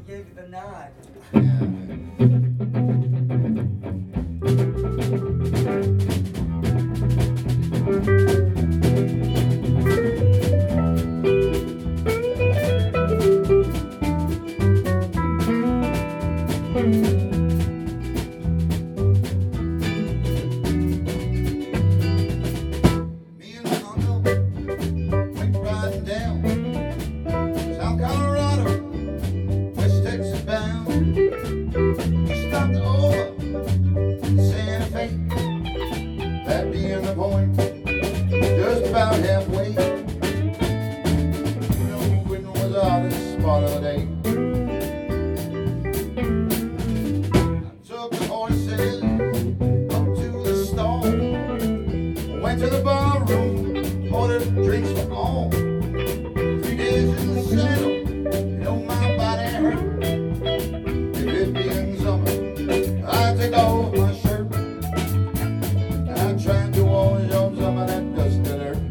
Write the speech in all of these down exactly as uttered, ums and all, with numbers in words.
gave you the nod. Me and my uncle went riding down South Colorado, West Texas bound. We stopped over in Santa Fe, that being the point, just about halfway. You know, Quentin was the hottest spot of the day. I took the horses up to the stall, went to the bar room, ordered drinks for all. Three days in the saddle, you know my body hurt. If it being summer, I take off my shirt. I tried to wash off some of that dust and dirt.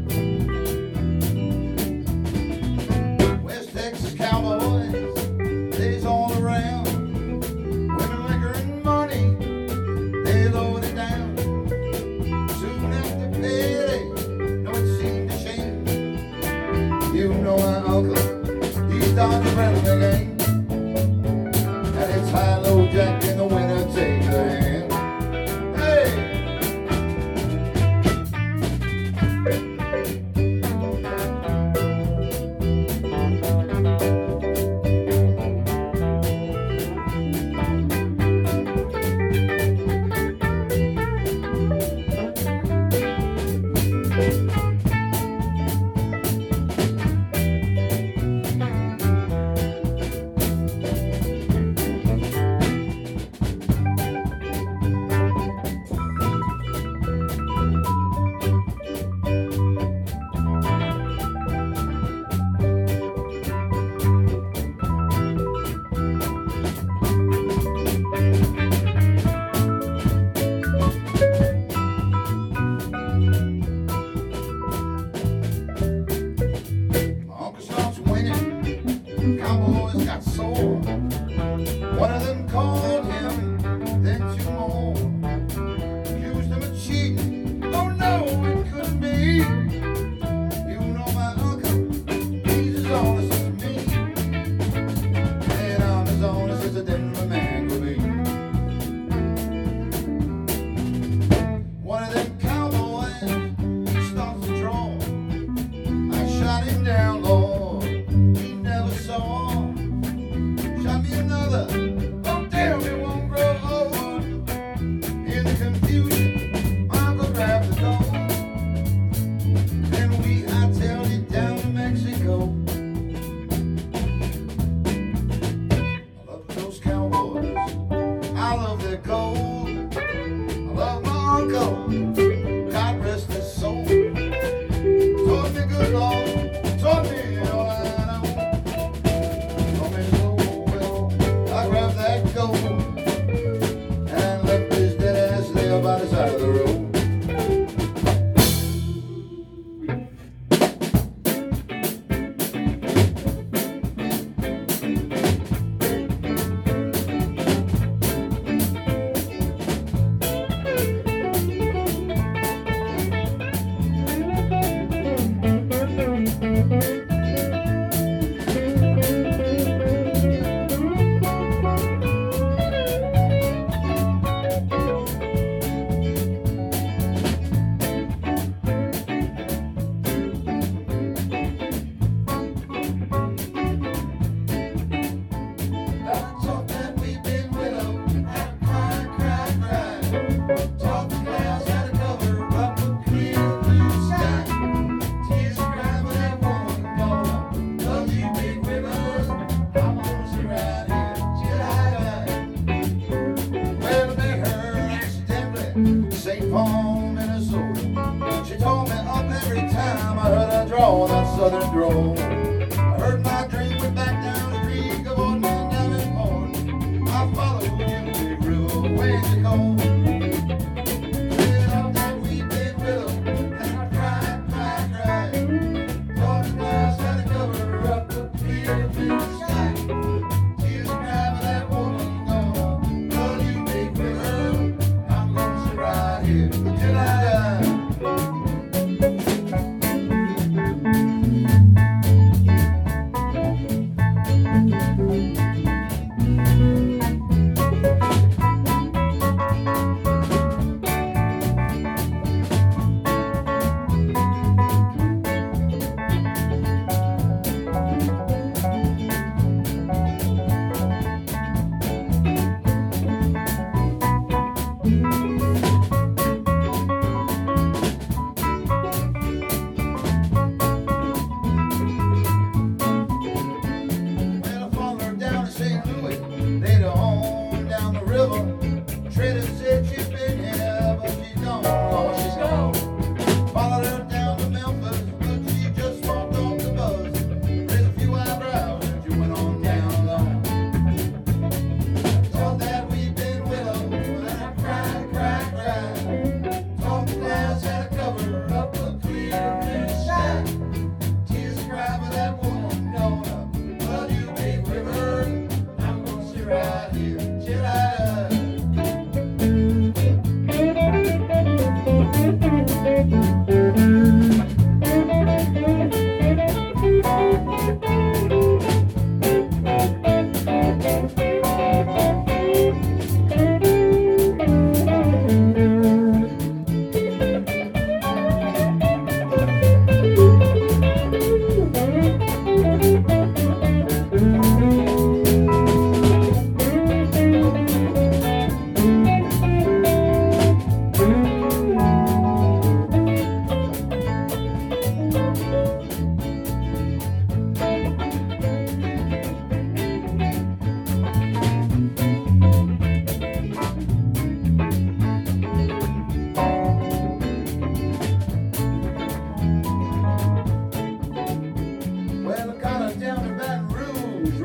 West Texas cowboys, they's all around. Women, liquor, and money, they load it down. Soon after payday, no, it seemed a shame. You know my uncle, he started running the game. And it's high-low jack in the winter, take the hand. Hey! Uncle starts winning, cowboys got sore. One of them called him, then two more. Accused him of cheating, oh no, it couldn't be. You know my uncle, he's as honest as me. And I'm as honest as a Denver man could be. One of them cowboys, he starts to draw. I shot him down, Lord, he never saw. Shot me another,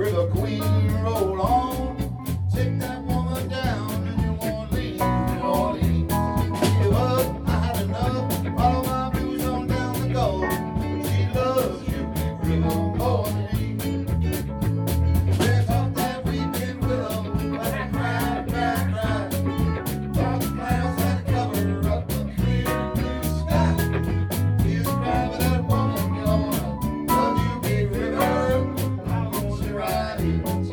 River Queen, roll on. Take that woman down to New Orleans, New Orleans. Give up, I had enough. Follow my blues on down the Gulf. She loves you, River, more than me. There's up that weeping willow, but I cry, cry, cry. Dark clouds that cover up the clear blue sky. Tears cry for that woman, gonna love you, big river. I'm gonna ride it.